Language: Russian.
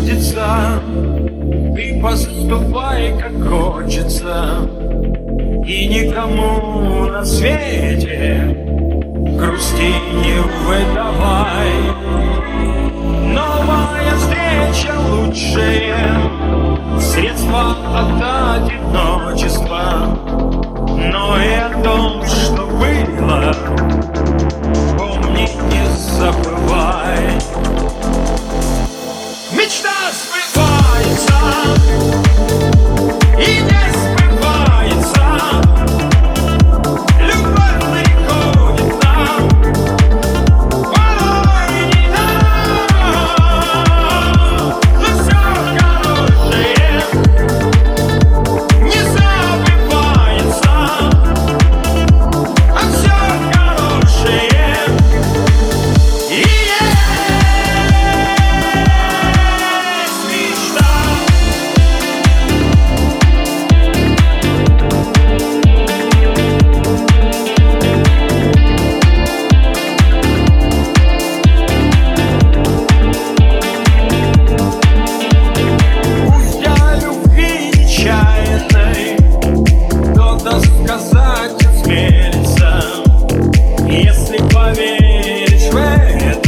суждется, ты поступай, как хочется, и никому на свете грусти не выдавай. Новая встреча лучшее средство от одиночества, но и о том, что было, помни, не забывай. Мечта сбывается и не сбывается, любовь приходит нам порой не нам, но все хорошее не забывается, а все хорошее и есть мечта. Пусть о любви нечаянной кто-то сказать осмелится, если поверишь в это,